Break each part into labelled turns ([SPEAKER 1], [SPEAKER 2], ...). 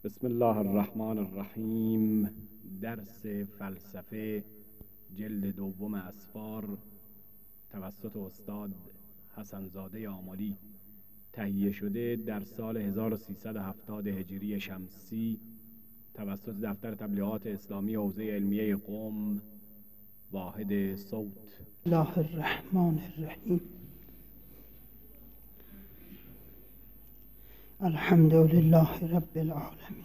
[SPEAKER 1] بسم الله الرحمن الرحیم. درس فلسفه جلد دوم اسفار توسط استاد حسنزاده آملی تهیه شده در سال 1370 هجری شمسی توسط دفتر تبلیغات اسلامی حوزه علمیه قم واحد صوت.
[SPEAKER 2] الله الرحمن الرحیم. الحمد لله رب العالمین.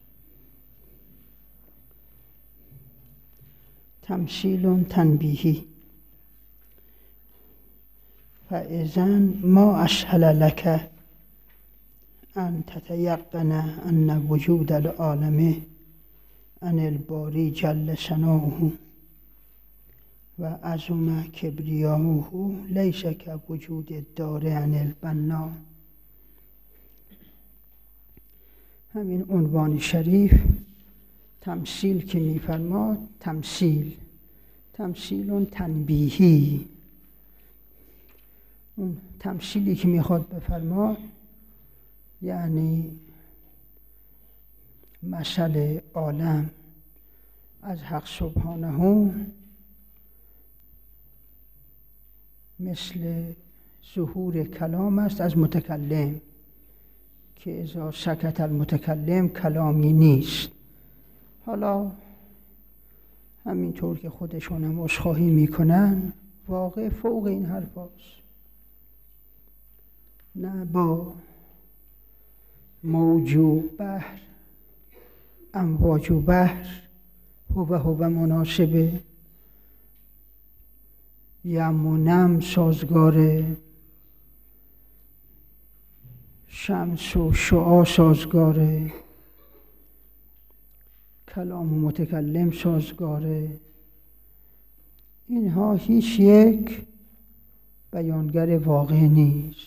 [SPEAKER 2] تمثیل تنبیهی. فاذن ما اسهل لك ان تتيقن ان وجود العالم عن الباری جل ثناؤه و عظم کبریاؤه لیس كوجود الدار عن البنا. همین عنوان شریف تمثیل که می‌فرماد، تمثیل تنبیهی، اون تمثیلی که میخواد بفرماد یعنی مثل عالم از حق سبحانه مثل ظهور کلام است از متکلم که اذا سکت المتکلم کلامی نیست. حالا همینطور که خودشون هم عذرخواهی میکنن واقع فوق این حرف هست. نه با موج و بحر، امواج و بحر هو مناسبه، یم و نم سازگاره، شمس و شعاع سازگاره، کلام و متکلم سازگاره. اینها هیچ یک بیانگر واقع نیست.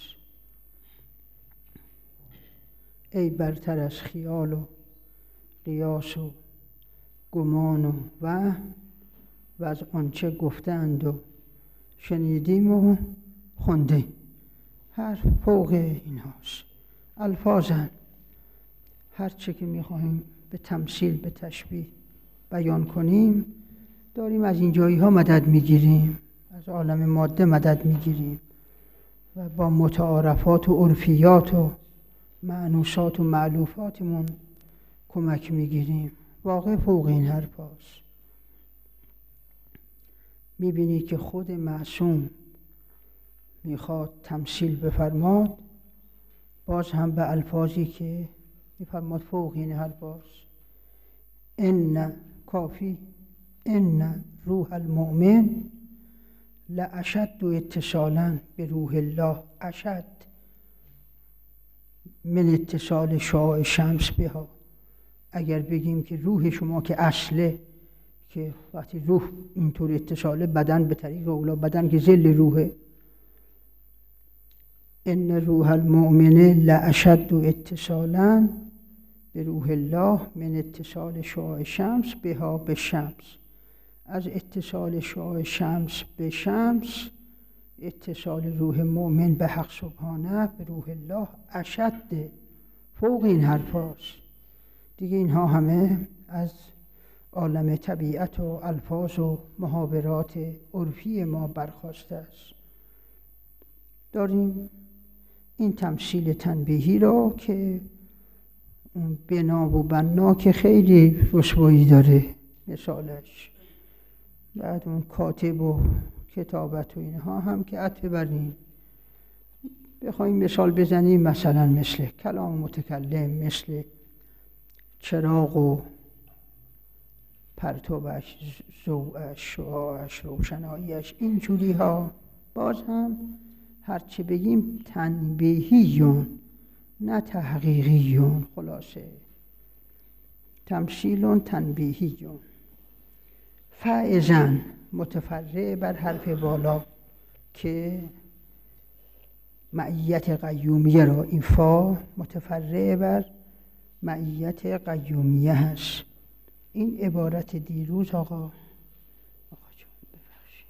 [SPEAKER 2] ای برتر از خیال و قیاس و گمان و از آنچه گفتند و شنیدیم و خوندیم. حرف فوق این هاست. الفاظن هر چه که میخواهیم به تمثیل، به تشبیه بیان کنیم داریم از این جایی ها مدد میگیریم، از عالم ماده مدد میگیریم و با متعارفات و عرفیات و معنوسات و مألوفاتمون کمک میگیریم. واقع فوق این حرف هاست. میبینی که خود معصوم میخواد تمثیل بفرماد، باز هم به الفاظی که میفرماد فوق این حرف هاست. ان کافی ان روح المؤمن لاشد اتصالا به روح الله، اشد من اتصال شعاع شمس بها. اگر بگیم که روح شما که اصله، که وقتی روح اینطور اتصاله، بدن به طریق اولا، بدن که ظل روحه. ان روح المؤمن لاشد اتصالا به روح الله من اتصال شعاع شمس بها به شمس. از اتصال شعاع شمس به شمس اتصال روح مؤمن به حق سبحانه به روح الله اشد. فوق این حرف هاست دیگه. اینها همه از عالم طبیعت و الفاظ و محاورات عرفی ما برخواسته است. داریم این تمثیل تنبیهی را که اون بنا و بنا که خیلی رسوایی داره مثالش، بعد اون کاتب و کتابت و اینها هم که عطف بریم بخوایم مثال بزنیم، مثلا مثل کلام متکلم، مثل چراغ و پرتوبش، ضوءش، شعاعش، روشناییش، اینجوری ها. باز هم هرچه بگیم تنبیهیون نه تحقیقیون. خلاصه تمثیل تنبیهیون. فاذن متفرع بر حرف بالا که معیت قیومیه را، این فا متفرع بر معیت قیومیه هست. این عبارت دیروز آقا جان ببخشید،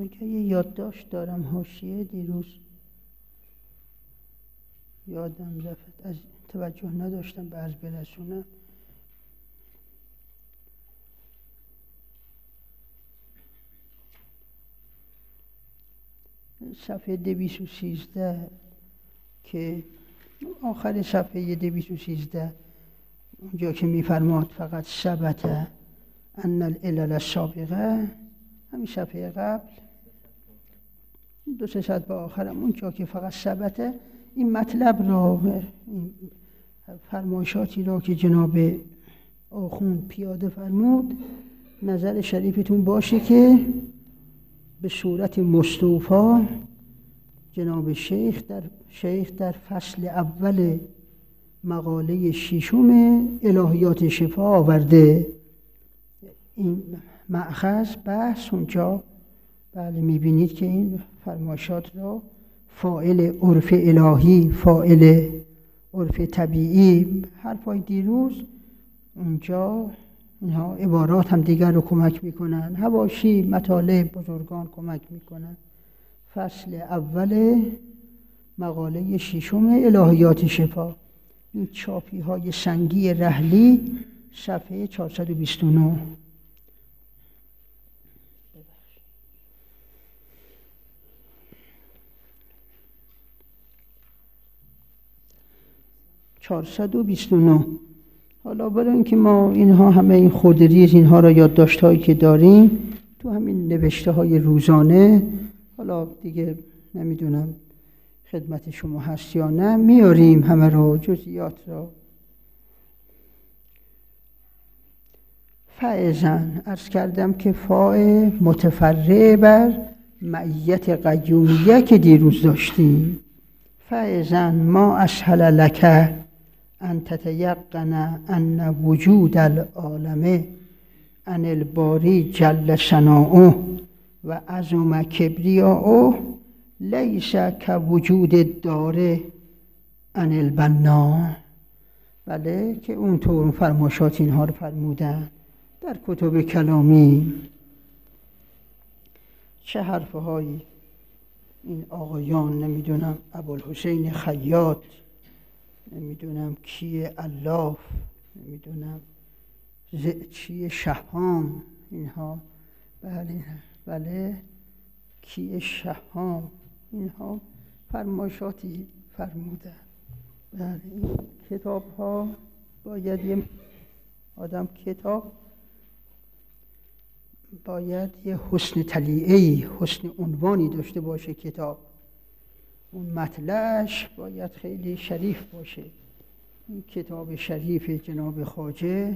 [SPEAKER 2] که یه یادداشت دارم حاشیه دیروز یادم رفت، از توجه نداشتم به عرض برسونم. صفحه 213 که آخر صفحه 213 اونجا که میفرماد فقط ثبت ان العلل السابقه، همین صفحه قبل 200 به آخرم اونجا که فقط ثبت، این مطلب را، این فرمایشاتی را که جناب آخوند پیاده فرمود نظر شریفتون باشه که به صورت مستوفا جناب شیخ در فصل اول مقاله ششم الهیات شفا آورده. این مأخذ بحث اونجا بله میبینید که این فرمایشات را فاعل عرف الهی، فاعل عرف طبیعی، حرفای دیروز اونجا اینها عبارات هم دیگر رو کمک میکنن، حواشی مطالب بزرگان کمک میکنن. فصل اول مقاله ششم الهیات شفا، این چاپی های سنگی رحلی، صفحه 429. 429. حالا برای اینکه ما اینها همه این خردریز اینها را یادداشت هایی که داریم تو همین نوشته های روزانه، حالا دیگه نمیدونم خدمت شما هست یا نه، میاریم همه رو جزئیات را. فائزن عرض کردم که فاء متفرع بر معیت قیومیه که دیروز داشتیم. فائزن ما اسهل لک ان تتیقن ان وجود العالم ان الباری جل ثناؤه و عظم کبریاؤه لیس کوجود الدار ان البنا. بله که اونطور فرمایشات اینها رو فرمودن در کتب کلامی. چه حرفهایی این آقایان، نمیدونم ابوالحسین خیاط، نمیدونم کیه الاف، نمیدونم چیه شهام، اینها بله کیه شهام، اینها فرمایشاتی فرمودن. بله این کتاب ها باید یه آدم کتاب باید یه حسن طلیعه‌ای، حسن عنوانی داشته باشه کتاب، اون مطلعش باید خیلی شریف باشه. این کتاب شریف جناب خواجه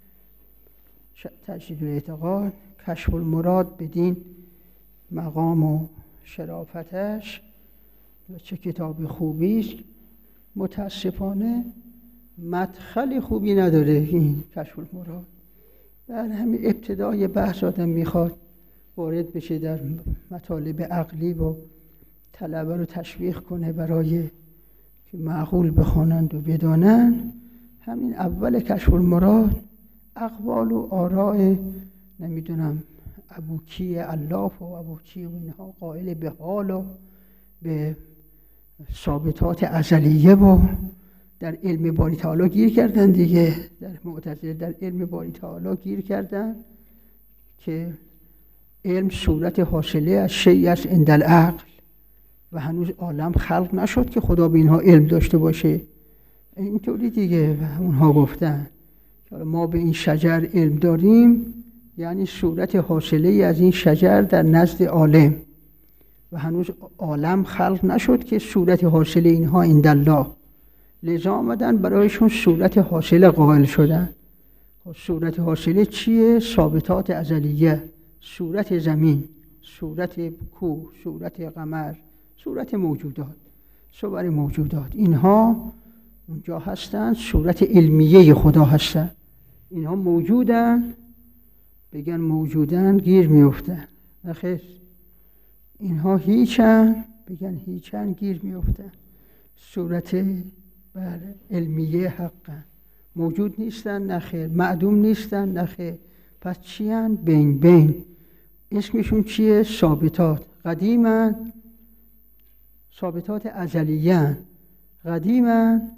[SPEAKER 2] تجدید الاعتقاد، کشف المراد بدین مقام و شرافتش و چه کتاب خوبی است. متاسفانه مدخل خوبی نداره این کشف المراد. در همین ابتدای بحث آدم میخواد وارد بشه در مطالب عقلی و طلبه رو تشویق کنه برای که معقول بخوانند و بدانند. همین اول کشف المراد اقوال و آراء نمیدونم ابو کی الاف و ابو کی و اینها قائل به حال و به ثابتات ازلیه و در علم باری تعالی گیر کردن دیگه. در معتزله در علم باری تعالی گیر کردن که علم صورت حاصله از شیء است عند العقل و هنوز عالم خلق نشد که خدا به اینها علم داشته باشه. اینطوری دیگه و اونها گفتن که ما به این شجر علم داریم، یعنی صورت حاصله از این شجر در نزد عالم و هنوز عالم خلق نشد که صورت حاصله اینها عند الله. لذا آمدن برایشون صورت حاصله قائل شدن. صورت حاصله چیه؟ ثابتات ازلیه، صورت زمین، صورت کوه، صورت قمر، صورت موجودات، صور موجودات، اینها اونجا هستن، صورت علمیه خدا هستن. اینها موجودن، بگن موجودن گیر میافتن. نخیر، اینها هیچن، بگن هیچن گیر میافتن. صورت بله علمیه حقا موجود نیستن، نخیر. معدوم نیستن، نخیر. پس چی هن؟ بین بین. اسمشون چیه؟ ثابتات. قدیمن، ثابتات ازلیه‌اند. قدیمن،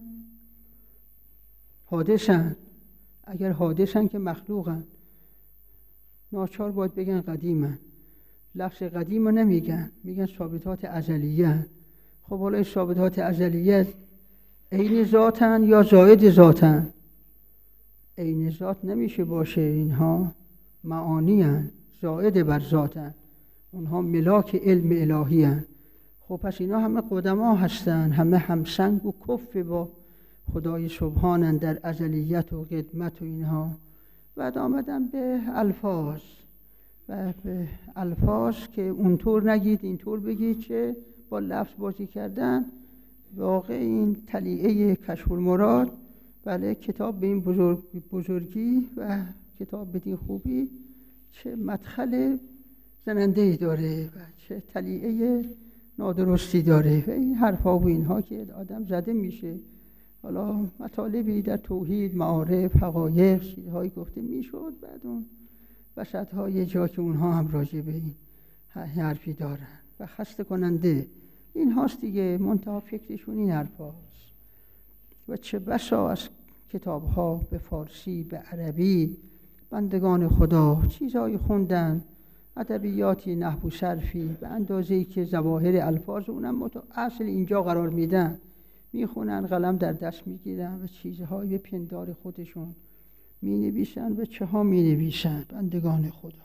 [SPEAKER 2] حادثن. اگر حادثن که مخلوقن، ناچار باید بگن قدیمن. لفظ قدیم رو نمیگن، میگن ثابتات ازلیه‌اند. خب حالا این ثابتات ازلیه عین ذاتن یا زائد ذاتن؟ عین ذات نمیشه باشه، اینها معانی هن، زائد بر ذاتن، اونها ملاک علم الهی هن. خب پس اینا همه قدما هستن، همه همسنگ و کف با خدای سبحانن در ازلیت و قدمت و اینها. بعد آمدن به الفاظ و به الفاظ که اونطور نگید اینطور بگید، چه با لفظ بازی کردن. واقع این طلیعه کشف المراد، بله، کتاب به این بزرگی و کتاب بدین خوبی چه مدخل زننده‌ای داره و چه طلیعه نادرستی داره و این حرفا و اینها که آدم زده میشه. حالا مطالبی در توحید، معارف، حقایق، چیزهایی گفته میشد، بعد اون وسط‌های جا که اونها هم راجع به این حرفی دارن و خسته کننده این هاست دیگه. منتها فکرشون این حرف هاست. و چه بسا از کتاب ها به فارسی، به عربی بندگان خدا چیزهایی خوندن، ادبیاتی، نحو و صرفی، به اندازه‌ای که ظواهر الفاظ اونم اصل اینجا قرار میدن، میخونن، قلم در دست میگیرن و چیزهایی به پندار خودشون مینویسن و چه ها مینویسن بندگان خدا.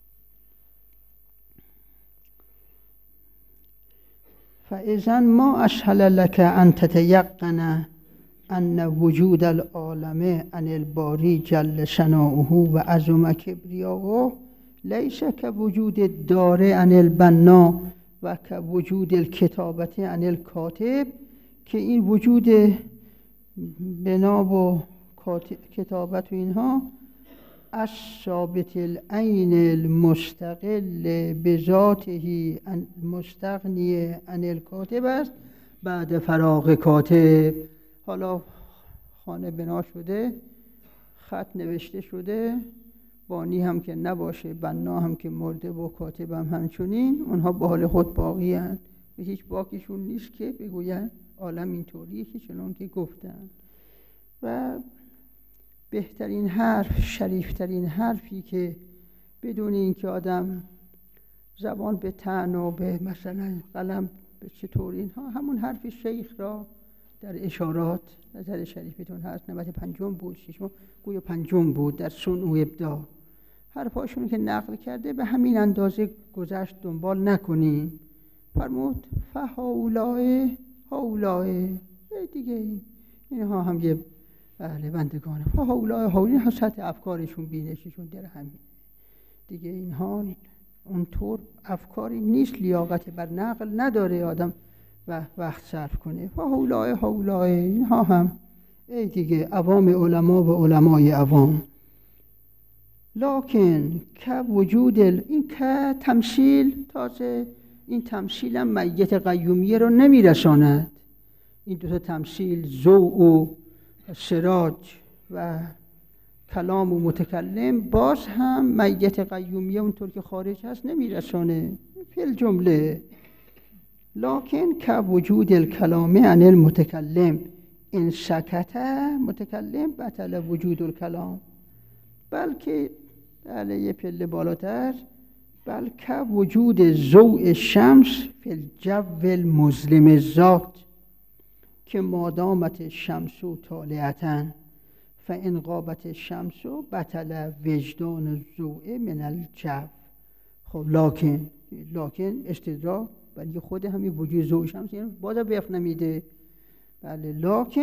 [SPEAKER 2] فاذا ما اسهل لك ان تتيقن ان وجود العالم عن الباری جل ثناؤه و عظم کبریاؤه لیس كوجود الدار عن البنا و كوجود الکتابة عن الکاتب، که این وجود بنا و کتابت و اینها از ثابت العین المستقل بذاته مستغنی عن الکاتب است بعد فراغ کاتب. حالا خانه بنا شده، خط نوشته شده، بانی هم که نباشه، بنا هم که مرده و کاتب هم همچنین، اونها به حال خود باقی هستند و هیچ باقیشون نیست که بگوین عالم اینطوریه که چنان که گفتن. و بهترین حرف، شریفترین حرفی که بدون اینکه آدم زبان به طعن و به مثلا قلم به چطور اینها، همون حرف شیخ را در اشارات نظر شریفتون هست، نوبت پنجم بود، ششم گویا پنجم بود در صنع و ابداع، حرفاشون که نقل کرده به همین اندازه گذشت، دنبال نکنین. فرمود فهؤلاء هؤلاء دیگه، اینها هم یه بله بندگانه، فهؤلاء این سطح افکارشون، بینششون در همین دیگه. اینها اونطور افکاری نیست، لیاقت بر نقل نداره آدم و وقت صرف کنه. فهؤلاء اینها هم ای دیگه عوام علما و علمای عوام. لکن که وجود این که تمثیل، تازه این تمثیل هم میت قیومیه رو نمیرساند. این دو تا تمثیل، ضوء و سراج و کلام و متکلم، باز هم میت قیومیه اونطور که خارج هست نمیرسانه فی الجمله. لکن که وجود الکلام عن المتکلم ان سکت متکلم بطل وجود الکلام، بلکه یه پله بالاتر، بلکه وجود ضوء شمس فی الجو المظلم الذات که مادامت الشمس طالعة فان غابت الشمس بطل وجدان الضوء من الجو. خب لکن استدراک برای خود همین وجود ضوء شمس، یعنی بازم وقت نمیده. بله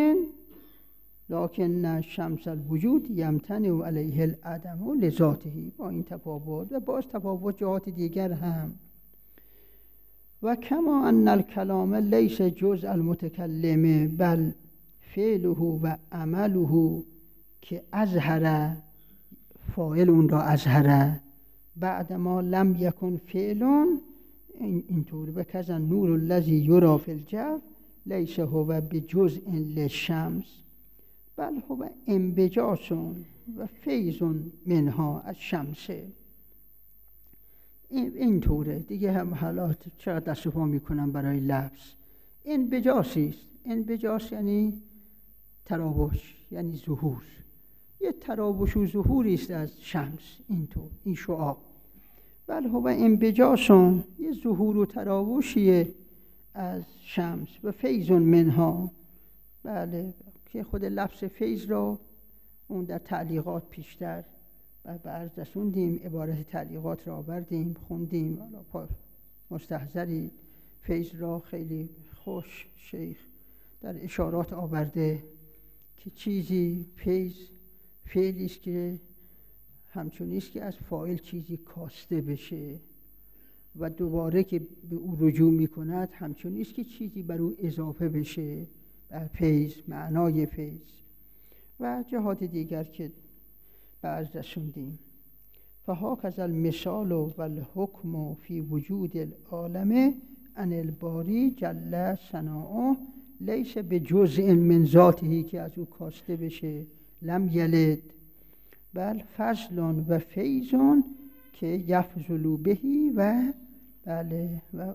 [SPEAKER 2] لکن شمس الوجود یمتنع علیه العدم لذاته، با این تفاوت و باز تفاوت جهات دیگر هم. و کما ان الکلام لیس جزء المتکلم بل فعله و عمله که اظهر، فاعل اون را اظهر بعد ما لم یکن فعل، اینطور و کذا نور الذی یری فی الجو لیس هو بجزء للشمس بل هو انبجاس و فیض منها از شمس. این طوره دیگه. هم حالات چقدر دست و پا میکنم برای لفظ. این بجاسی است. این بجاس یعنی تراوش، یعنی ظهور. یه تراوش و ظهوری است از شمس. اینطور این شعاع. بله هو این بجاسون یه ظهور و تراوشیه از شمس و فیضون منها. بله که خود لفظ فیض را اون در تعلیقات پیشتر برز رسوندیم، عبارت تعلیقات را آوردیم، خوندیم. مستحضری فیض را خیلی خوش شیخ در اشارات آورده که چیزی فیض فعلی است که همچون نیست که از فاعل چیزی کاسته بشه و دوباره که به او رجوع میکند، همچون نیست که چیزی بر او اضافه بشه. در فیض معنای فیض و جهات دیگر که بعض رسوندیم. فهاکذا المثال و الحکم فی وجود العالم ان الباری جل ثناؤه لیس بجزء من ذاته که از او کاسته بشه، لم یلد، بل فضل و فیض که یفضل بهی و بله و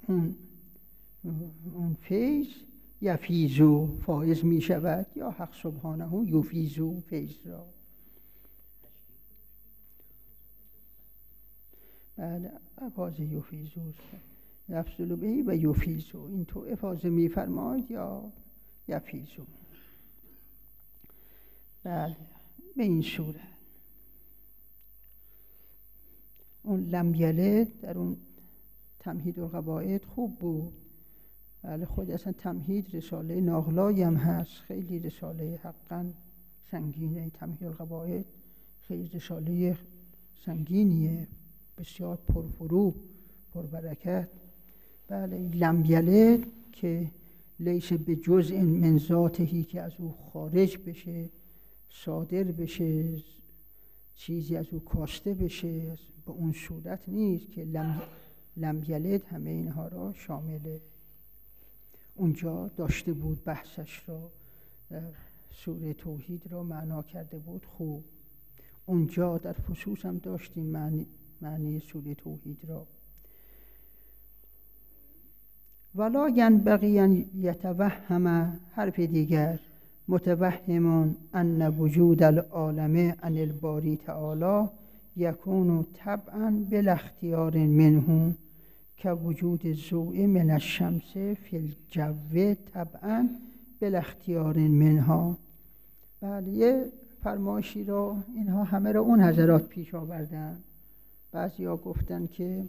[SPEAKER 2] اون فیض یفیزو فائز می شود، یا حق سبحانه یفیزو فیض را. بله افاظه یفیزو یفضل بهی و یفیزو، این تو افاظه می فرماید یا یفیزو. بله به این صورت اون لم یلد در اون تمهید القواعد خوب بود. بله خود اصلا تمهید رساله ناغلایی هم هست، خیلی رساله حقا سنگینه. تمهید القواعد خیلی رساله سنگینیه، بسیار پرفروغ پربرکت. بله لم یلد که لیس به جزء من ذاتهی که از او خارج بشه، صادر بشه، چیزی از او کاسته بشه، به اون صورت نیست که لم یلد همه اینها را شامله. اونجا داشته بود بحثش را، سوره توحید را معنا کرده بود خوب. اونجا در فصوص هم داشتیم معنی سوره توحید را. ولا ینبغی ان یتوهم، حرف دیگر، متوهم ان وجود العالم عن الباری تعالی یکون طبعا بلا اختیار منه که وجود الضوء من الشمس فی الجو طبعا بلا اختیار منها. بله یه فرمایشی را اینها همه را اون حضرات پیش آوردن. بعضیا گفتن که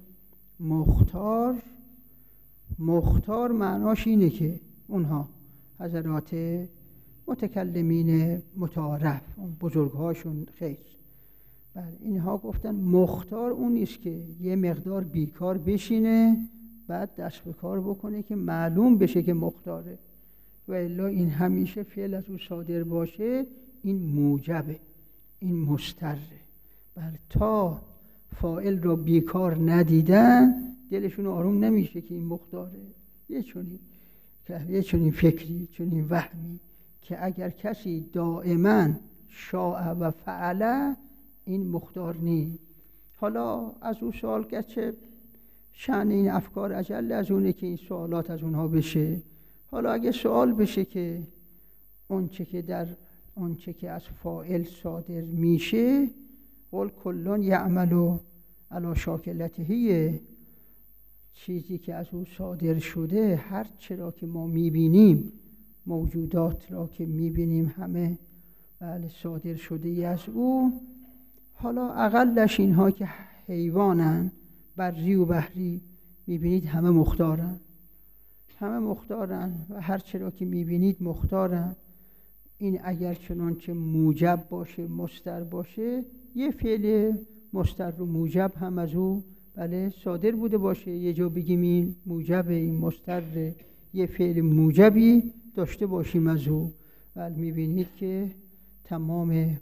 [SPEAKER 2] مختار معناش اینه که اونها حضرات متکلمین متعارف، اون بزرگهاشون خیر، بله اینها گفتن مختار اون نیست که یه مقدار بیکار بشینه بعد دست به کار بکنه که معلوم بشه که مختاره، و الا این همیشه فعل از او صادر باشه، این موجبه، این مستره. بله تا فاعل را بیکار ندیدن دلشون آروم نمیشه که این مختاره. یه چنین فکری، چنین وهمی که اگر کسی دائما شاء و فعل، این مختار نیست. حالا از اون سوال گرچه شأن این افکار اجل از اونه که این سوالات از اونها بشه. حالا اگه سوال بشه که اونچه که از فاعل صادر میشه، قل کلون یعملو علی شاکلته، چیزی که از او صادر شده، هر چرا که ما میبینیم، موجودات را که میبینیم همه بله صادر شده ای از او. حالا اقلش اینها که حیوانن، بری و بحری، میبینید همه مختارن و هر چرا که میبینید مختارن. این اگر چنانچه موجب باشه، مستر باشه، یه فعل مستر و موجب هم از او بله صادر بوده باشه. یه جا بگیم این موجب، این مستر، یه فعل موجبی داشته باشیم از او. بله میبینید که تمام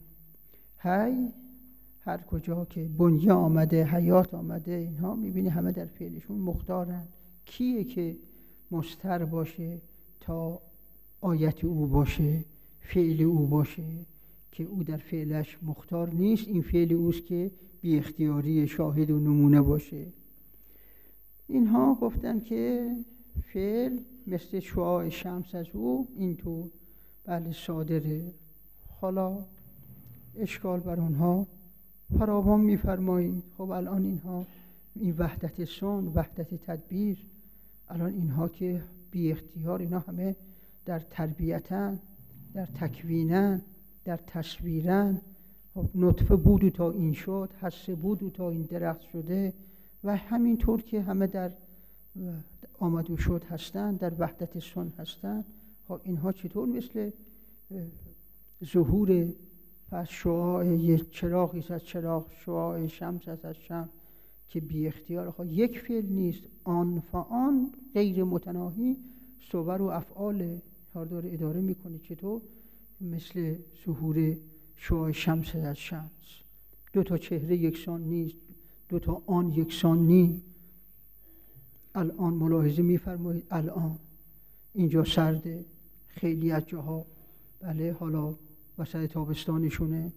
[SPEAKER 2] هر کجا که بنیه آمده، حیات آمده، اینها میبینی همه در فعلشون مختارن. کیه که مستر باشه تا آیت او باشه، فعل او باشه، که او در فعلش مختار نیست؟ این فعل اوست که بی اختیاری شاهد و نمونه باشه. اینها گفتن که فعل مثل شعاع شمس از او اینطور بله صادره. حالا اشکال بر اونها فراوان می‌فرمایید. خب الان اینها این وحدت صنع، وحدت تدبیر، الان اینها که بی اختیار اینا همه در تربیتن، در تکوینن، در تصویرن. خب نطفه بود و تا این شد، حصه بود و تا این درخت شده و همینطور که همه در آمد و شد هستند، در وحدت صنع هستند. خب اینها چطور مثل ظهور و شعاع یک چراغی از چراغ، شعاع شمس از شمس که بی اختیار خب یک فعل نیست، آن فآن غیر متناهی صور و افعال ها داره اداره میکنه. چطور؟ مثل ظهور شعاع شمس از شمس. دو تا چهره یکسان نیست، دو تا آن یکسان نیست. الان ملاحظه میفرمایید الان اینجا سرده، خیلی از جاها بله حالا وسط تابستانشونه.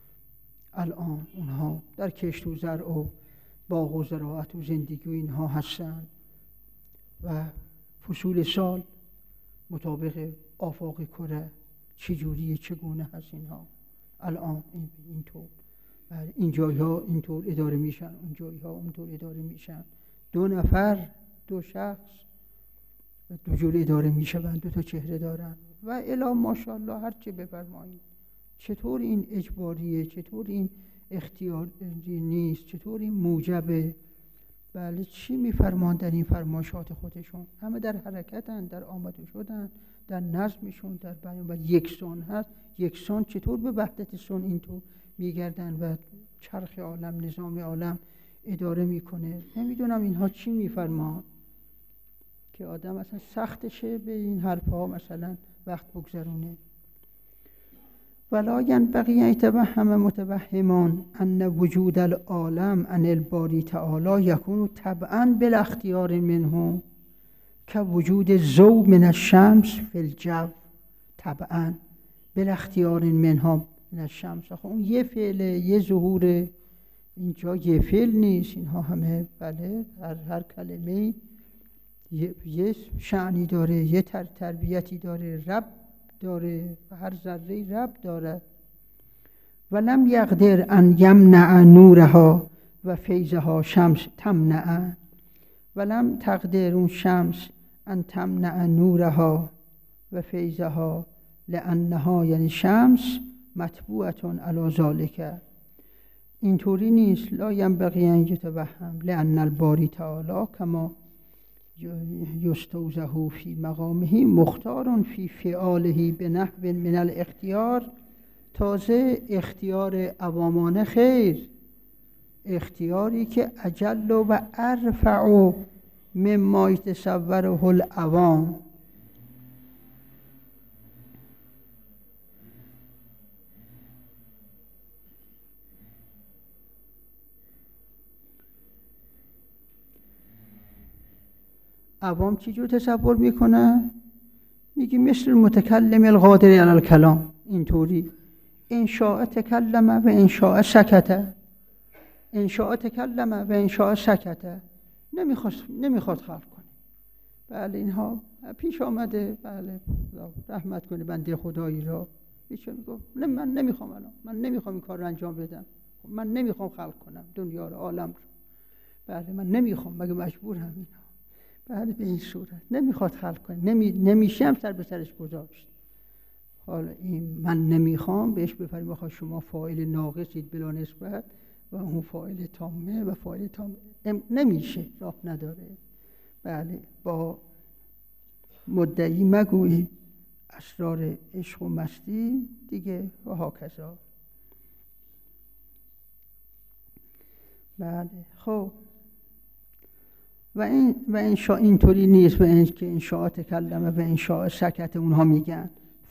[SPEAKER 2] الان اونها در کشت و زرع و باغ و زراعت و زندگی و اینها هستن و فصول سال مطابق آفاق کره چجوریه، چگونه هست اینها. الان اینطور این جایها اینطور اداره میشن، اون جایها اونطور اداره میشن. دو نفر، دو شخص دو جور اداره میشن، دو تا چهره دارن و الا ماشاءالله هر چه بفرمایید. چطور این اجباریه، چطور این اختیاری نیست، چطور این موجبه. بله چی میفرمان در این فرمایشات خودشون؟ همه در حرکتن، در آمد و شدن، در نظمشون، در بیان و یکسان هست. یکسان چطور به وحدت صنع اینطور میگردن و چرخ عالم، نظام عالم اداره میکنه. نمیدونم اینها چی میفرمان که آدم اصلا سختشه به این حرفها مثلا وقت بگذرونه. ولا ینبغی ان یتوهم متوهمان ان وجود العالم ان الباری تعالی یکون طبعا بلا اختیار منه که وجود ضوء من الشمس فی الجو طبعا بلا اختیار منها من الشمس. خب اون یه فعله، یه ظهور، اینجا یه فعل نیست. اینها همه بله هر کلمه یه شعنی داره، یه تربیتی داره، رب داره و هر ذره رب داره. ولم یقدر ان یمنع نورها و فیضها شمس تمنع. ولم تقدر اون شمس ان تمنع نورها و فیضها لانها یعنی شمس مطبوعه علی ذلک. اینطوری نیست. لا ینبغی ان یتوهم لان الباری تعالی کما یستوضح فی مقامه مختار فی فعاله به نحو من الاختیار. تازه اختیار عوامانه خیر، اختیاری که اجل و ارفع مما یتصوره العوام. عوام چی جو تصور میکنه؟ میگی مثل متکلم القادر علی الکلام. اینطوری انشاء تکلم و انشاء سکته، انشاء تکلم و انشاء سکته. نمیخواد خلق کنه. بله اینها پیش آمده. بله رحمت کنه بنده خدایی را. ایشون میگه من نمیخوام، الان من نمیخوام این کار رو انجام بدم، من نمیخوام خلق کنم دنیا رو، عالم رو. بله من نمیخوام، مگه مجبورم اینا. بله به این صورت نمیخواد خلق کنه، نمیشم سر به سرش گذاشت. حالا این من نمیخوام بهش بفرمایید بخواد شما فاعل ناقصید بلا نسبت و اون فاعل تامه و فاعل تام نمیشه، راه نداره. بله با مدعی مگویی اسرار عشق و مستی دیگه و هاکذا. بله خب و انشاء اینطوری نیست. و این که انشاء تکلمه و انشاء سکت اونها میگن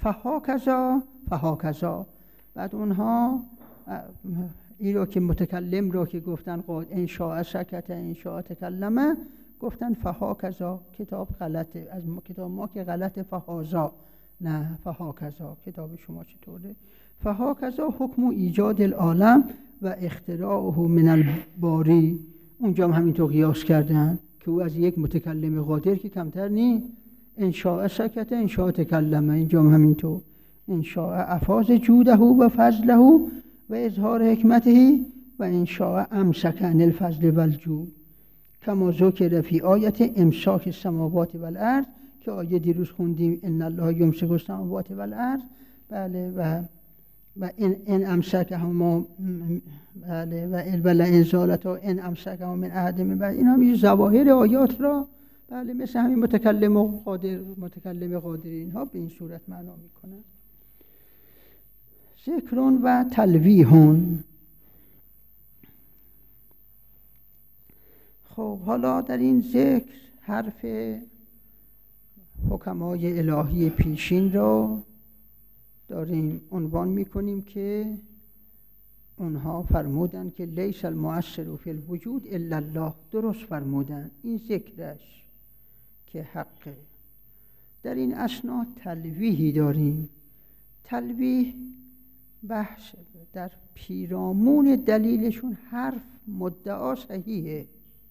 [SPEAKER 2] فهاکذا. بعد اونها این رو که متکلم رو که گفتن انشاء سکت انشاء تکلمه گفتن فهاکذا. کتاب غلطه، از کتاب ما که غلطه فهازا، نه فهاکذا. کتاب شما چطوره؟ فهاکذا حکم ایجاد العالم و اختراعه من الباری. اونجا هم همینطور قیاس کردن که او از یک متکلم قادر که کمتر نی. ان شاء سکت ان شاء تکلم. اینجا هم همینطور ان شاء افاض جوده و فضله و اظهار حکمته و ان شاء امسک عن الفضل والجود کما ذکر فی آیت امساک السماوات والارض، که آیه دیروز خوندیم ان الله یمسک السماوات والارض. بله و ان امسکهما، بله و لئن زالتا ان امسکهما من احد من بعد. این هم ظواهر آیات را بله مثل همین متکلم قادرین ها به این صورت معنا میکنن. ذکرون و تلویحون. خب حالا در این ذکر حرف حکمای الهی پیشین را داریم عنوان میکنیم که اونها فرمودن که لیس المؤثر فی الوجود الا الله. درست فرمودن، این ذکرش که حقه. در این اسنا تلویحی داریم. تلویح بحث در پیرامون دلیلشون حرف مدعا صحیحه.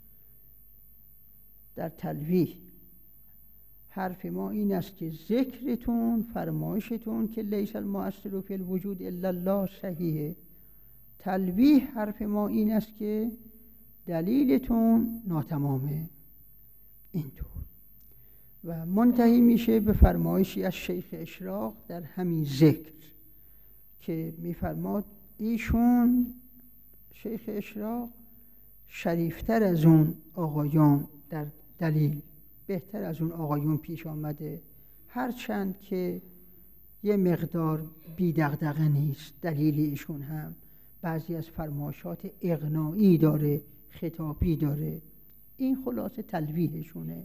[SPEAKER 2] در تلویح حرف ما این است که ذکرتون، فرمایشتون که لیس المؤثر فی الوجود الا الله صحیحه. تلویح حرف ما این است که دلیلتون ناتمامه. اینطور و منتهی میشه به فرمایشی از شیخ اشراق در همین ذکر که میفرماد ایشون شیخ اشراق شریفتر از اون آقایان در دلیل، بهتر از اون آقایون پیش آمده، هرچند که یه مقدار بی دغدغه نیست. دلیل ایشون هم بعضی از فرمایشات اغنایی داره، خطابی داره. این خلاصه تلویحشونه.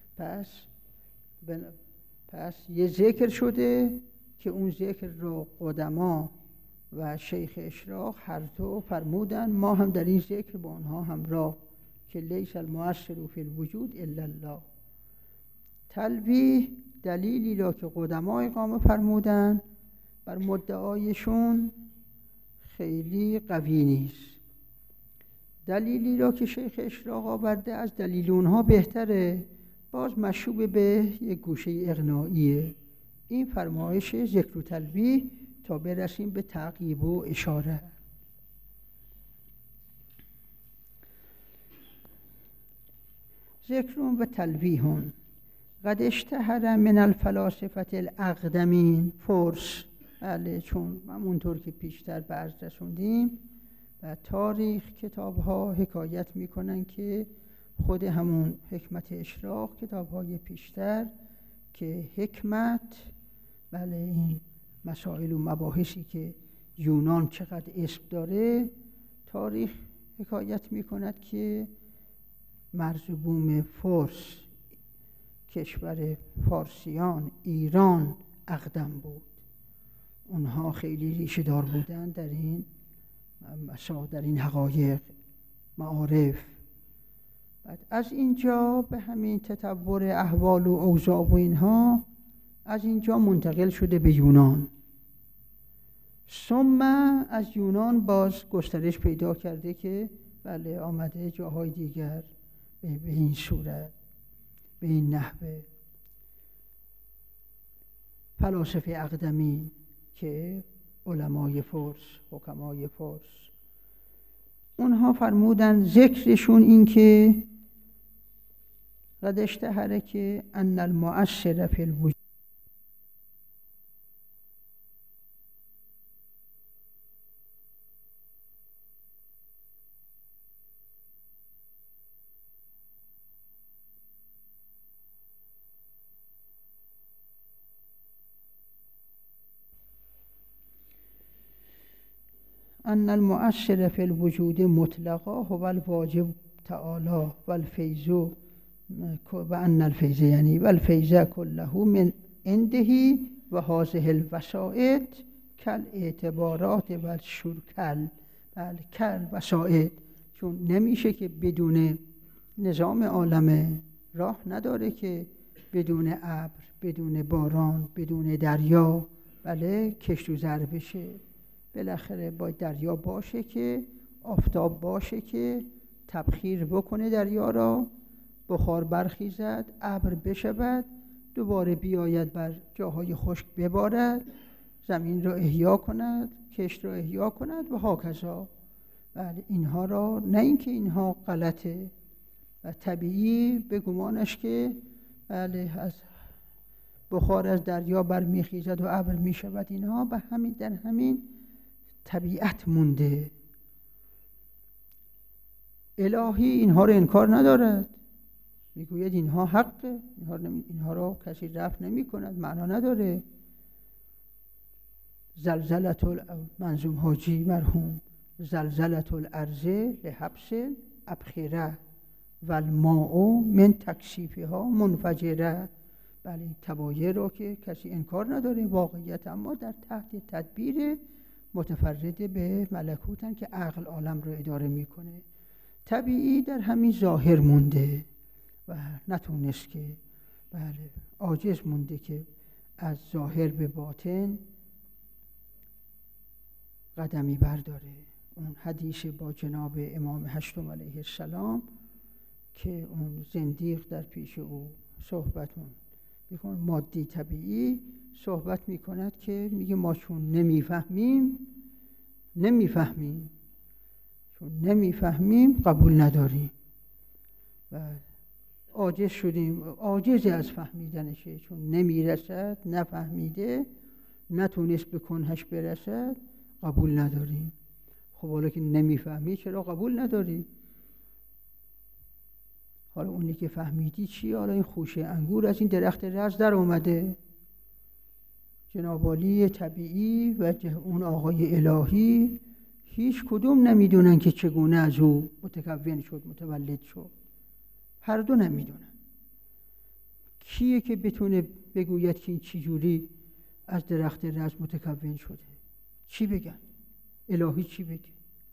[SPEAKER 2] پس یه ذکر شده که اون ذکر رو قدما و شیخ اشراق هر دو فرمودن، ما هم در این ذکر با آنها همراه که لیس المؤثر فی الوجود الا الله. تلویح دلیلی را که قدما اقامه فرمودن بر مدعایشون خیلی قوی نیست. دلیلی را که شیخ اشراق آورده از دلیل اونها بهتره، باز مشوب به یک گوشه اغنائیه. این فرمایش ذکر و تلویح تا برسیم به تعقیب و اشاره. ذکرون و تلویحون قد اشتهر من الفلاسفه الاقدمین. فرس، بله، چون همونطور که پیشتر به عرض رسوندیم و تاریخ کتاب ها حکایت میکنن که خود همون حکمت اشراق، کتاب های پیشتر که حکمت، بله، این مسائل و مباحثی که یونان چقدر اسم داره، تاریخ حکایت میکند که مرز و بوم فرس، کشور فارسیان، ایران اقدم بود. اونها خیلی ریشه دار بودن در این در این حقایق، معارف. بعد از اینجا به همین تطور احوال و اوضاع و اینها از اینجا منتقل شده به یونان. ثم از یونان باز گسترش پیدا کرده که بله آمده جاهای دیگر به این صورت، به این نحوه. فلاسفه اقدمین که علمای فرس، حکمای فرس، اونها فرمودن ذکرشون این که قد اشتهر که ان المؤثر فی الوجود ان المؤثر فی الوجود مطلقا هو الواجب تعالی و الفیض و ان الفیض یعنی و الفیض کله من عنده و هذه الوسائط کل اعتبارات و الشرکل، بله، کل وسائط، چون نمیشه که بدون نظام عالم، راه نداره که بدون ابر، بدون باران، بدون دریا، بله، کشت و زر بشه. بالاخره باید دریا باشه که آفتاب باشه که تبخیر بکنه دریا را، بخار برخیزد، ابر بشود، دوباره بیاید بر جاهای خشک ببارد، زمین را احیا کند، کشت را احیا کند و هاکذا. بله اینها را، نه اینکه اینها غلطه و طبیعی بگمانش که بله از بخار از دریا برمیخیزد و ابر میشود، اینها به همین در همین طبیعت مونده. الهی اینها رو انکار ندارد، میگوید اینها حقه، اینها رو کسی رفع نمی کند، معنا نداره. زلزلت منظوم حاجی مرحوم، زلزلت الارض لحبس ابخره و الماء من تکشیفها منفجره. بله تبایر رو که کسی انکار نداره، واقعیت، اما در تحت تدبیر متفرد به ملکوتن که عقل عالم رو اداره میکنه. طبیعی در همین ظاهر مونده و نتونست که بله عاجز مونده که از ظاهر به باطن قدمی برداره. اون حدیث با جناب امام هشتم علیه السلام که اون زندیق در پیش او صحبت میکن، مادی طبیعی صحبت میکند که میگه ما چون نمیفهمیم قبول نداریم و عاجز شدیم، عاجز از فهمیدنشه، چون نمیرسد، نفهمیده، نتونست به کنهش برسد، قبول نداریم. خب حالا که نمیفهمی چرا قبول نداری؟ حالا اونی که فهمیدی چی؟ حالا این خوشه انگور از این درخت رز در اومده. جناب عالی طبیعی و اون آقای الهی هیچ کدوم نمیدونن که چگونه از او متکون شد، متولد شد. هر دو نمیدونن. کیه که بتونه بگوید که این چی جوری از درخت رز متکون شده؟ چی بگن؟ الهی چی بگه؟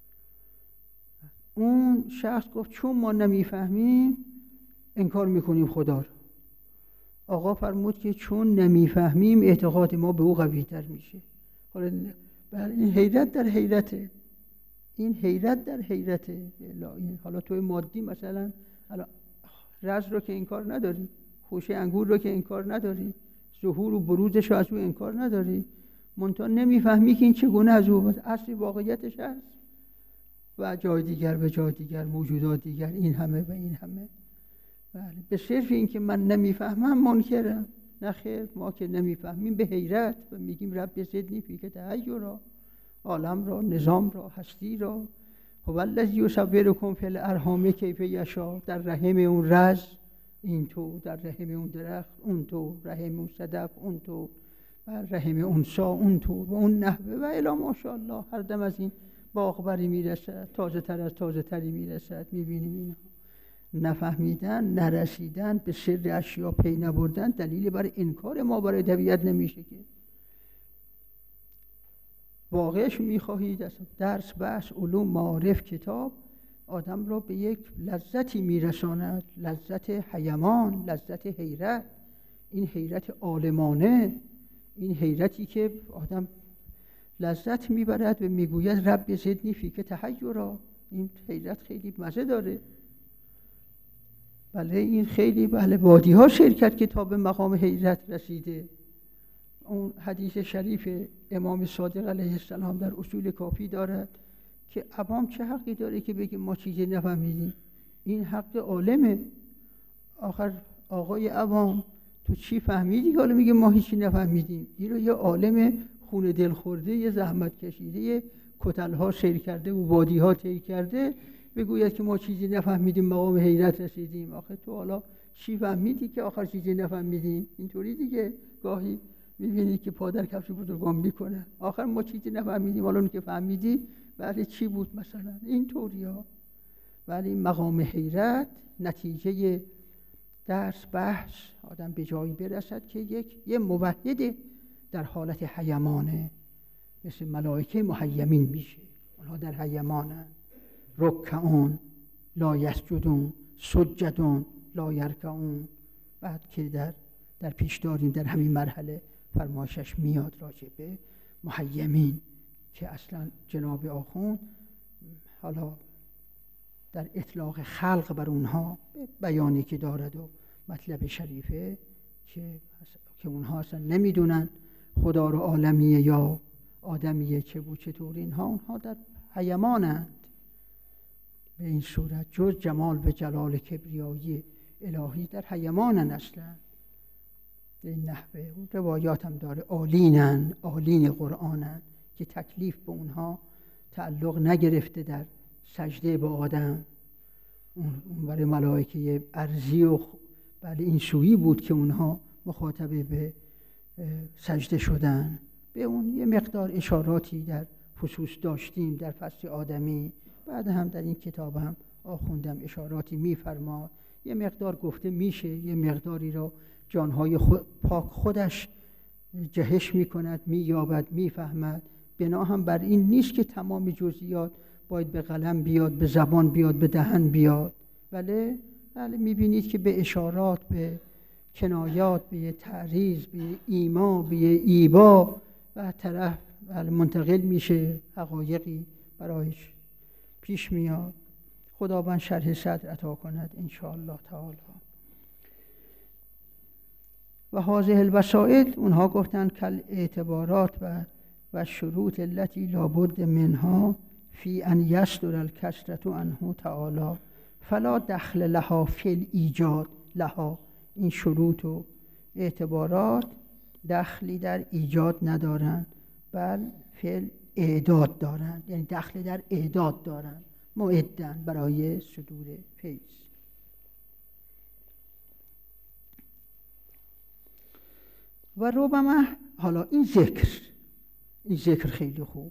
[SPEAKER 2] اون شخص گفت چون ما نمیفهمیم انکار میکنیم خدا رو. آقا فرمود که چون نمیفهمیم اعتقاد ما به او قوی تر میشه. حالا این حیرت در حیرته، این حیرت در حیرته. حالا توی مادی مثلا رز رو که انکار نداری، خوشه انگور رو که انکار نداری، ظهور و بروزش رو از او انکار نداری، منتها نمیفهمی که این چگونه از او اصلی واقعیتش هست و جای دیگر به جای دیگر، موجودات دیگر، این همه و این همه. بله به صرف این که من نمیفهمم منکرم. نه خیر، ما که نمیفهمیم به حیرت و میگیم رب زدنی فی که تحیرا، عالم را، نظام را، هستی را. هو الذی یصورکم فی الارحام کیف یشاء، در رحم اون رز این تو، در رحم اون درخت اون تو، رحم اون صدف اون تو، رحم اون سا اون تو و اون نحوه و الی ماشاءالله. هر دم از این باغبری میرسد، تازه تر از تازه تری میرسد. میبینیم اینا نفهمیدن، نرسیدن به سر اشیا پی نبردن دلیل برای انکار ما برای طبیعت نمیشه که. واقعش میخواهید درس، بحث، علوم، معارف، کتاب آدم را به یک لذتی میرساند، لذت حیمان، لذت حیرت، این حیرت عالمانه، این حیرتی که آدم لذت میبرد و میگوید رب زدنی فی که تحیرا. این حیرت خیلی مزه داره. بله این خیلی بله وادی ها شرکت که تا به مقام حیرت رسیده. اون حدیث شریف امام صادق علیه السلام در اصول کافی دارد که عوام چه حقی داره که بگه ما چیزی نفهمیدیم؟ این حق عالمه. آخر آقای عوام تو چی فهمیدی که حالا میگه ما هیچی نفهمیدیم؟ این رو یه عالم خون دل خورده، یه زحمت کشیده، یه کتل‌ها سیر کرده و وادی‌ها طی کرده بگوید که ما چیزی نفهمیدیم، مقام حیرت رسیدیم. آخه تو حالا چی فهمیدی که آخر چیزی نفهمیدیم؟ اینطوری دیگه گاهی می‌بینی که پادر کفش بزرگان میکنه، آخر ما چیزی نفهمیدیم، حالا اون که فهمیدی بله چی بود مثلا؟ اینطوریا. ولی مقام حیرت نتیجه درس، بحث، آدم به جایی برسد که یه موحد در حالت حیمانه، مثل ملائکه محیمین میشه. اونها در حیمانن، رکعون لا یسجدون، سجدون لا یرکعون. بعد که در پیش داریم در همین مرحله فرمایشش میاد راجع به محیمین که اصلا جناب آخوند حالا در اطلاق خلق بر اونها بیانی که دارد و مطلب شریفه که اونها اصلا نمیدونن خدا رو عالمیه یا آدمیه، چه بود چطور، اینها اونها در حیمانند. به این صورت جز جمال و جلال کبریایی الهی در حیمانند اصلا. به این نحوه روایات هم داره آلین قرآنن که تکلیف به اونها تعلق نگرفته در سجده به آدم. اون برای ملائکه ارضی و بله این سویی بود که اونها مخاطب به سجده شدن. به اون یه مقدار اشاراتی در خصوص داشتیم در فصل آدمی، بعد هم در این کتاب هم آخوندم اشاراتی میفرما. یه مقدار گفته میشه، یه مقداری را جانهای پاک خودش جهش میکند، مییابد، میفهمد. بنا هم بر این نیست که تمام جزئیات باید به قلم بیاد، به زبان بیاد، به دهن بیاد. بله میبینید که به اشارات، به کنایات، به تعریض، به ایما، به ایبا و طرف منتقل میشه، حقایقی برایش پیش میاد. خداوند شرح صدر عطا کند ان شاء الله تعالی. و هذه الوسائل اونها گفتن کل اعتبارات و شروط التي لابد منها فی ان یصدر الکثرة عنه تعالی فلا دخل لها فی الایجاد لها. این شروط و اعتبارات دخلی در ایجاد ندارند، بل فی اعداد دارند، یعنی دخل در اعداد دارند، معدن برای صدور فیض. و ربما حالا این ذکر خیلی خوب.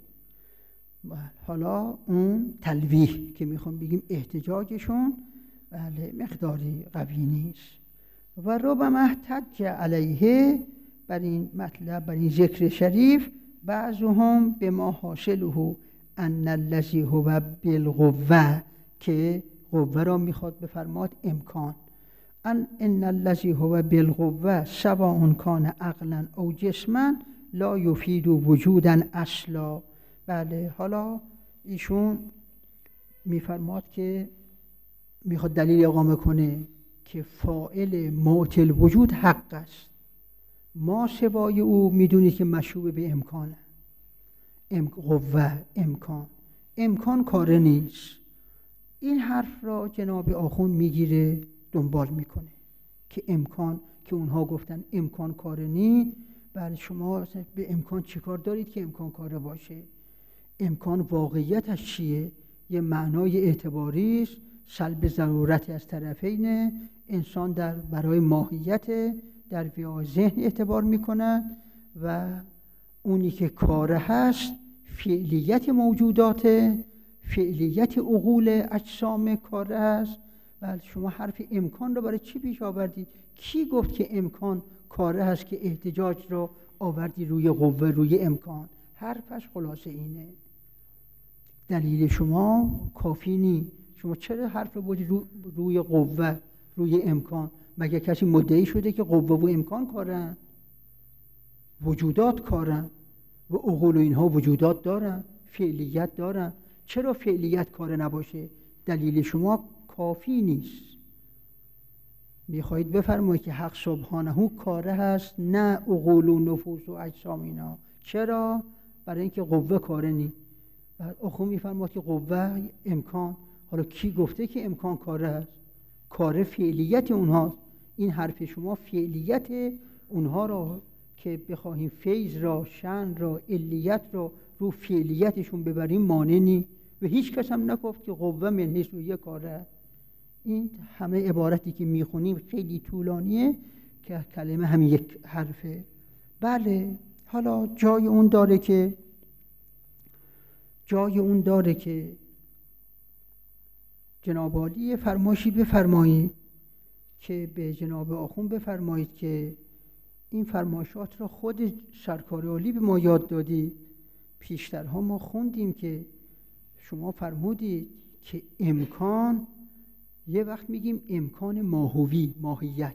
[SPEAKER 2] حالا اون تلویح که میخوام بگیم احتجاجشون بله مقداری قوی نیست. و ربما احتج علیه، بر این مطلب، بر این ذکر شریف، بعضهم به ما حاصله ان الذی هو بالقوه، که قوه را میخواد بفرماد امکان، ان الذی هو بالقوه سواء کان عقلا او جسما لا یفید وجودا اصلا. بله حالا ایشون میفرماد که میخواد دلیل اقامه کنه که فاعل معطی الوجود حق است، ما سوای او میدونید که مشروع به امکانه. قوه، امکان کار نیست. این حرف را جناب آخوند میگیره دنبال میکنه که امکان، که اونها گفتن امکان کار نیست. بله شما به امکان چیکار دارید که امکان کاره باشه؟ امکان واقعیتش چیه؟ یه معنای اعتباری است، سلب ضرورت از طرفین. انسان برای ماهیت در ویای ذهن اعتبار میکنه و اونی که کاره هست فعلیت موجودات، فعلیت عقول اجسام کاره است. بله شما حرف امکان رو برای چی پیش آوردید؟ کی گفت که امکان کاره هست که احتجاج رو آوردی روی قوه، روی امکان؟ حرفش خلاصه اینه. دلیل شما کافی نی. شما چرا حرف رو بودی روی قوه، روی امکان؟ مگه کسی مدعی شده که قوه و امکان کارن؟ وجودات کارن و عقول و اینها وجودات دارن، فعلیت دارن. چرا فعلیت کار نباشه؟ دلیل شما کافی نیست. میخواهید بفرمایید که حق سبحانه کاره هست، نه عقول و نفوس و اجسام اینا. چرا؟ برای اینکه قوه کاره نی. آخوند میفرماید که قوه امکان. حالا کی گفته که امکان کاره هست؟ کاره فعلیت اونهاست. این حرف شما فعلیت اونها را که بخواهیم فیض را، شأن را، علیت را رو فعلیتشون ببریم مانع نی. و هیچ کس هم نگفت که قوه من حیث روی کاره. این همه عبارتی که میخونیم خیلی طولانیه که کلمه همین یک حرفه. بله حالا جای اون داره که جناب عالی فرمایشی بفرمایید که به جناب آخوند بفرمایید که این فرمایشات را خود سرکار عالی به ما یاد دادی. پیشترها ما خوندیم که شما فرمودید که امکان، یه وقت میگیم امکان ماهوی، ماهیت.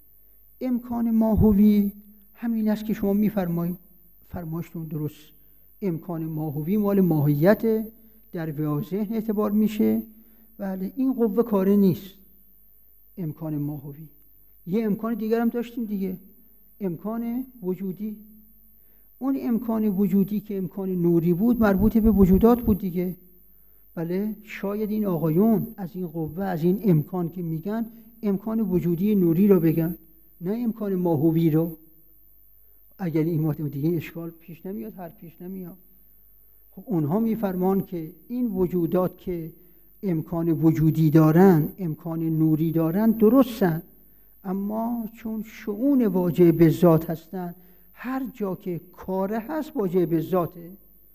[SPEAKER 2] امکان ماهوی همین است که شما میفرمایید، فرمایشتون درست امکان ماهوی مال ماهیت در ذهن اعتبار میشه. بله این قوه کاره نیست. امکان ماهوی یه امکان دیگر هم داشتیم دیگه، امکان وجودی. اون امکان وجودی که امکان نوری بود مربوط به وجودات بود دیگه. بله شاید این آقایون از این قوه، از این امکان که میگن، امکان وجودی نوری رو بگن، نه امکان ماهوی رو. اگر این مطلب دیگه اشکال پیش نمیاد، هر پیش نمیاد. خب اونها میفرمان که این وجودات که امکان وجودی دارن، امکان نوری دارن، درستن، اما چون شؤون واجب به ذات هستن، هر جا که کاره هست واجب به ذاته،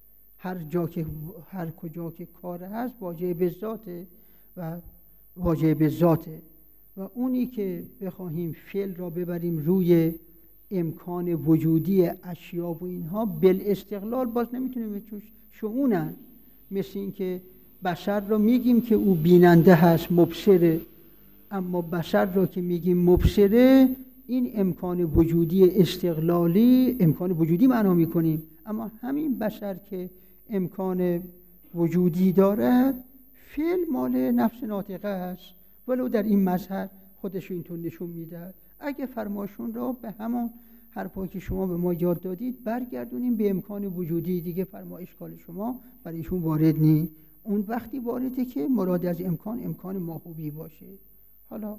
[SPEAKER 2] هر کجا که کاره هست واجب به ذاته و واجب به ذاته. و اونی که بخواهیم فعل را ببریم روی امکان وجودی اشیا و اینها، بالاستقلال باز نمیتونیم، چون شؤونن. مثل این که بشر را میگیم که او بیننده هست، مبصره، اما بشر را که میگیم مبصره، این امکان وجودی استقلالی امکان وجودی معنا میکنیم. اما همین بشر که امکان وجودی دارد، فعل مال نفس ناطقه است، ولو در این مظهر خودش اینطور نشون میده. اگه فرماشون را به همون حرفایی که شما به ما یاد دادید برگردونیم به امکان وجودی، دیگه فرما اشکال شما برایشون وارد نی. اون وقتی وارده که مراد از امکان ماهوی باشه. حالا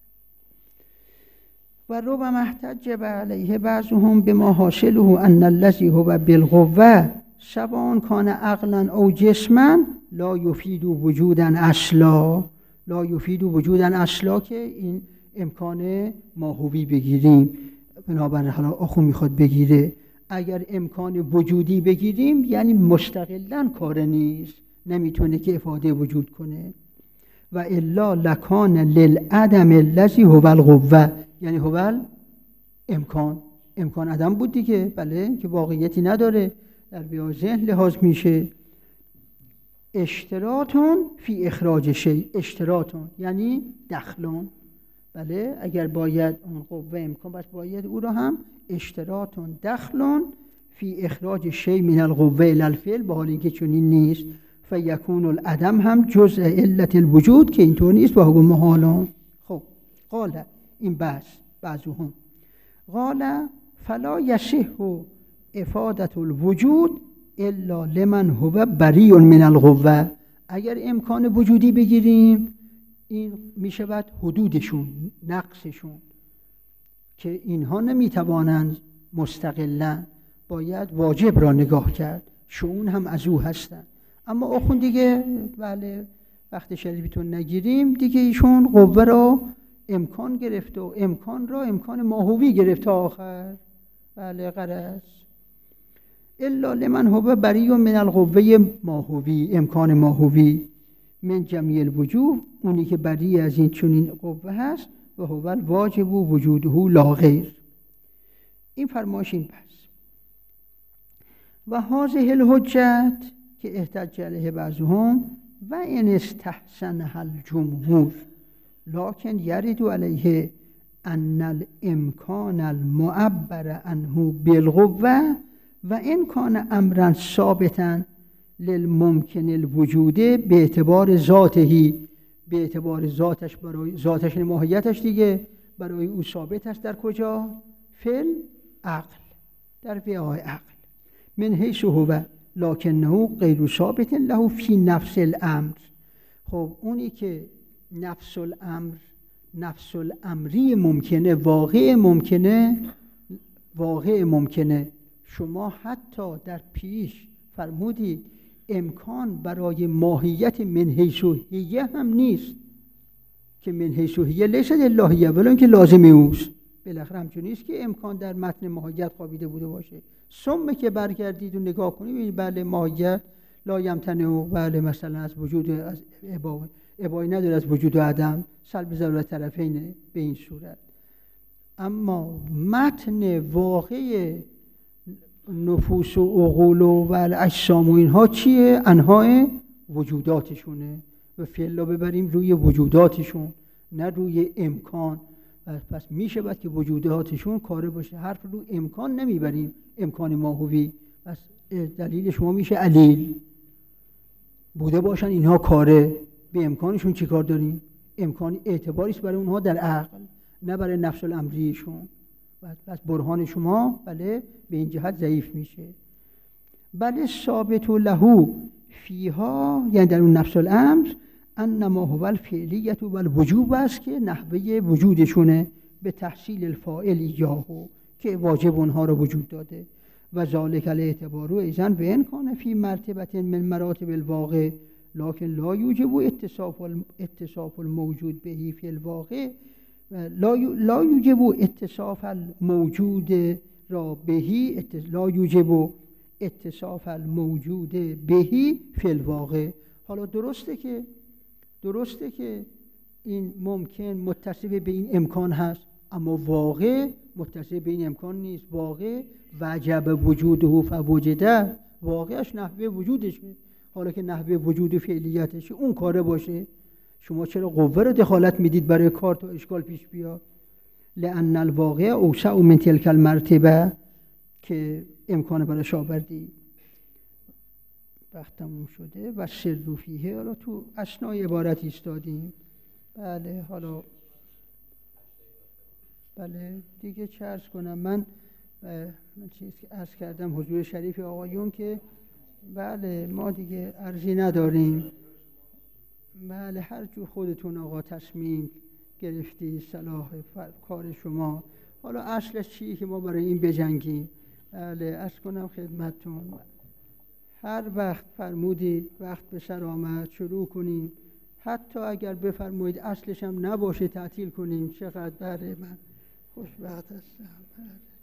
[SPEAKER 2] و رب محتج علیه بعضهم بما حاصله ان الذی هو بالقوه سواء کان عقلا او جسما لا یفید وجودا اصلا. لا یفید وجودا اصلا که این امکان ماهوی بگیریم. بنابراین حالا آخو میخواد بگیره اگر امکان وجودی بگیریم یعنی مستقلاً کار نیست، نمیتونه که افاده وجود کنه. و الا لکان للعدم الذی هو القوه، یعنی هو امکان عدم بود دیگه. بله که واقعیتی نداره، در بیا ذهن لحاظ میشه. اشتراطون فی اخراج شیء، اشتراطون یعنی دخلون. بله اگر باید اون قوه امکان، بس باید او را هم اشتراطون دخلون فی اخراج شیء من القوه الی الفعل، به حال اینکه چنین نیست. فیکون العدم هم جزء علت الوجود که اینطور نیست و هو محالون. خب قال این بعضهم قال فلا یصح افاده الوجود الا لمن هو بریء من القوه. اگر امکان وجودی بگیریم این میشود حدودشون، نقصشون، که اینها نمیتوانند مستقلاً، باید واجب را نگاه کرد، شؤون هم از او هستند. اما آخون دیگه بله وقت شریفتون نگیریم دیگه، ایشون قوه را امکان گرفت و امکان را امکان ماهوی گرفت آخر. بله غرض الا لمن هو بریء من القوه ماهوی، امکان ماهوی، من جمیع الوجوه، اونی که بری از این چنین قوه هست، و هو الواجب وجوده لا غیر. این فرمایش این پس و هذه الحجت که احتج علیه بعضهم و ان استحسنها الجمهور لکن یرد علیه ان الامکان المعبر عنه بالقوه و ان کان امرا ثابتا للممکن الوجوده به اعتبار ذاتهی، به اعتبار ذاتش، برای ذاتش ماهیتش دیگه، برای او ثابت است. در کجا؟ فعل عقل، در وعای عقل. من حیث هو لکنه غیر ثابت له فی نفس الامر. خب اونی که نفس الامری ممکنه، واقع ممکنه، شما حتی در پیش فرمودید امکان برای ماهیت من حیث هیه هم نیست، که من حیث هیه لیست الهیه ولی اینکه لازم اوست. بالاخره همچون نیست که امکان در متن ماهیت خوابیده بوده باشه. ثم که برگردید و نگاه کنید ببینید بله ماهیت لا یمتنع، بله مثلا از وجود، از ابایی نداره از وجود و عدم، سلب ضرورت طرفینه به این صورت. اما متن واقع نفوس و عقول و اجسام و اینها چیه؟ انواع وجوداتشونه و فعل رو ببریم روی وجوداتشون نه روی امکان. پس میشه بعد که وجوداتشون کاره باشه، حرف رو امکان نمیبریم، امکان ماهوی. پس دلیل شما میشه علیل. بوده باشن اینها کاره، به امکانشون چی کار داریم؟ امکان اعتباری است برای اونها در عقل، نه برای نفس الامریشون. پس برهان شما بله به این جهت ضعیف میشه. بله ثابت له فیها، یعنی در اون نفس الامر، انما هو الفعلیت و الوجوب است که نحوه وجودشونه به تحصیل الفاعل ایاهو که واجب اونها رو وجود داده. و ذالک الاعتبار ایضا به امکان فی مرتبه من مراتب الواقع لکن لا یوجب اتصاف الموجود بهی فی الواقع، لا یوجب اتصاف الموجود را بهی، لا یوجب اتصاف الموجود بهی فی الواقع. حالا درسته که این ممکن متصف به این امکان هست، اما واقع متصف به این امکان نیست. واقع وجب وجوده فوجده، واقعش نحوه وجودشه. حالا که نحوه وجود فعلیتشه اون کاره باشه، شما چرا قوه رو دخالت میدید برای کار تا اشکال پیش بیاد؟ لأن الواقع اوسع من تلک المرتبه، که امکان براش آوردی. وقت تموم شده. و سر فیه، حالا تو اثنای عبارت ایستادیم. بله حالا بله دیگه چه عرض کنم. من چیزی که عرض کردم حضور شریف آقایون که بله ما دیگه عرضی نداریم. بله هر جو خودتون آقا تصمیم گرفتی، صلاح کار شما. حالا اصلش چیه که ما برای این بجنگیم؟ بله عرض کنم خدمتتون، هر وقت فرمودید وقت به سر آمد شروع کنیم، حتی اگر بفرمایید اصلش هم نباشه تعطیل کنیم. چقدر بله من خوشبخت هستم.